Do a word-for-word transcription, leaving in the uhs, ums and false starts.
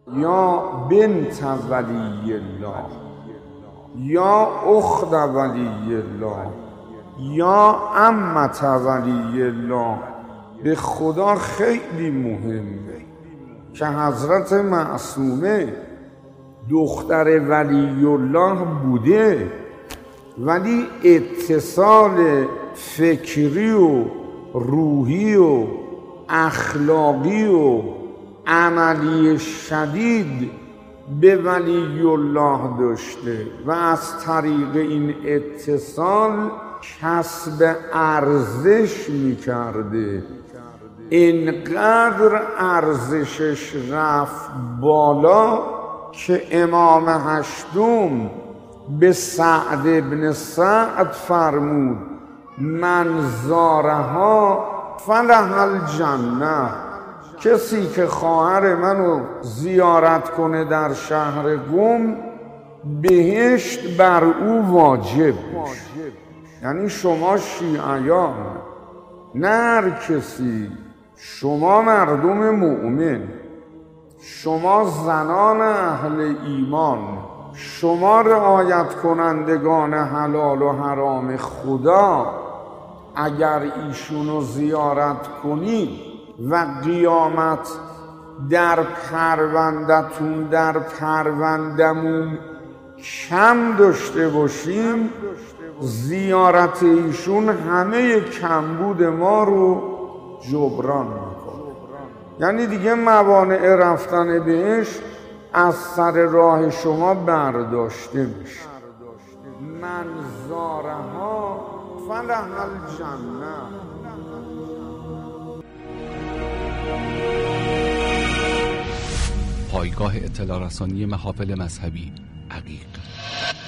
یا بنت ولی الله، یا اخت ولی الله، یا عمت ولی الله. به خدا خیلی مهمه که حضرت معصومه دختر ولی الله بوده، ولی اتصال فکری و روحی و اخلاقی و عملی شدید به ولی الله داشته و از طریق این اتصال کسب ارزش میکرده. اینقدر ارزشش رفت بالا که امام هشتم به سعد ابن سعد فرمود من زارها فله الجنه، کسی که خواهر منو زیارت کنه در شهر قم بهشت بر او واجب میشه. یعنی شما شیعیان، نه هر کسی، شما مردم مؤمن، شما زنان اهل ایمان، شما رعایت کنندگان حلال و حرام خدا، اگر ایشونو زیارت کنید و قیامت در پروندتون در پروندمون کم داشته باشیم، زیارت ایشون همه کمبود ما رو جبران میکنه. یعنی دیگه موانع رفتن بهش از سر راه شما برداشته میشه. من زارها فله الجنه. پایگاه اطلاع رسانی محافل مذهبی عقیق.